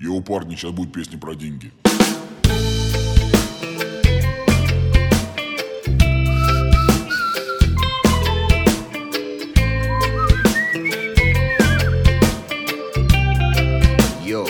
И у парня сейчас будет песня про деньги. Йоу.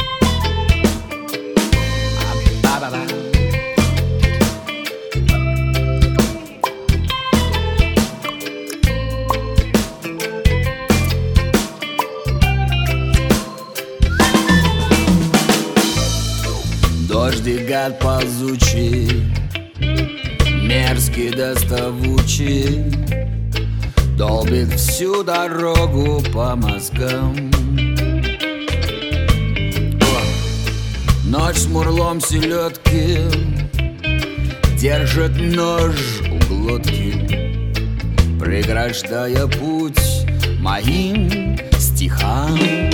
Дождик гад ползучий, мерзкий доставучий, долбит всю дорогу по мозгам. Ночь с мурлом селедки держит нож у глотки, преграждая путь моим стихам.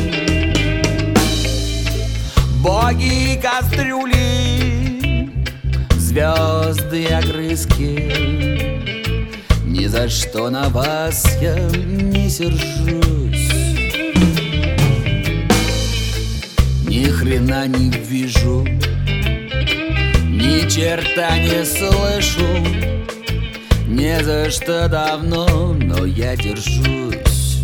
Боги и кастрюли, звезды и огрызки, ни за что на вас я не сержусь. Ни хрена не вижу, ни черта не слышу, не за что давно, но я держусь.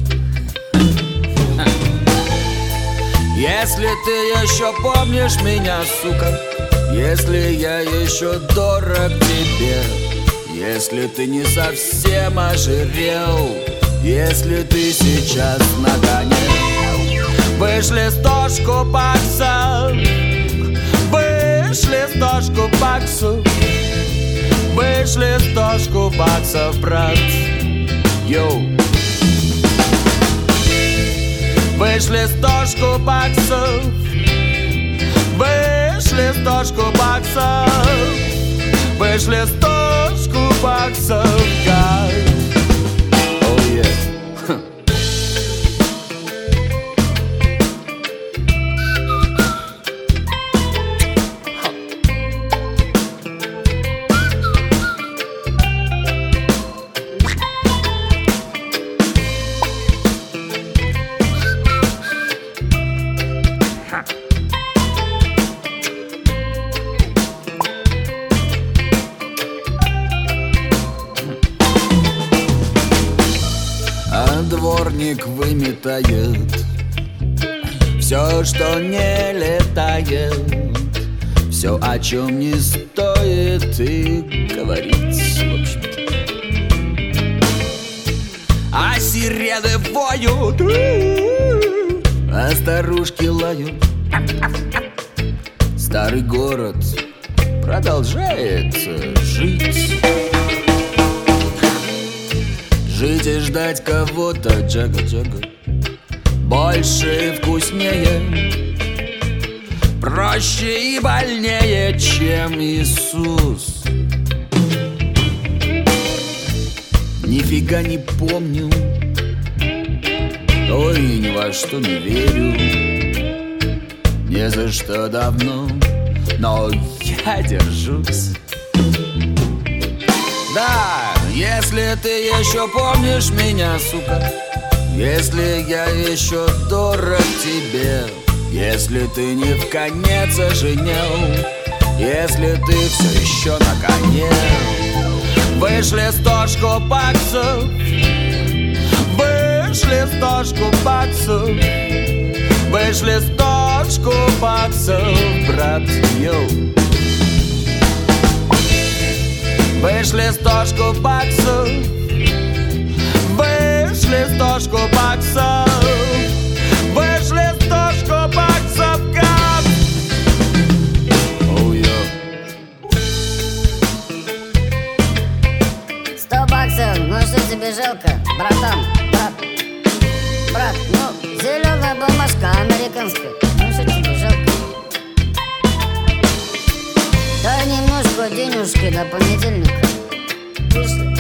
Если ты еще помнишь меня, сука, если я еще дорог тебе, если ты не совсем ожирел, если ты сейчас на коне, вышли 100 баксов, вышли 100 баксов, вышли 100 баксов, брат. Йоу. Вышли 100 баксов, вышли 100 баксов, вышли 100 баксов, гад. Oh yeah. А дворник выметает все, что не летает, все, о чем не стоит и говорить, в общем-то. А сирены воют, а старушки лают. Старый город продолжает жить. Жить и ждать кого-то, джага-джага, больше и вкуснее, проще и больнее, чем Иисус. Нифига не помню, ой, ни во что не верю, не за что давно, но я держусь. Да, если ты еще помнишь меня, сука, если я еще дорог тебе, если ты не в конец оженел, если ты все еще на коне, вышли 100 баксов, вышли 100 баксов, вышли 100 баксов, брат, йоу. Вышли 100 баксов, вышли 100 баксов, вышли 100 баксов, гад. Oh, yeah. 100 баксов, ну что тебе жалко, братан, брат, ну зеленая бумажка американская, ну что тебе жалко? Дай немножко денежки до понедельника. Вышли.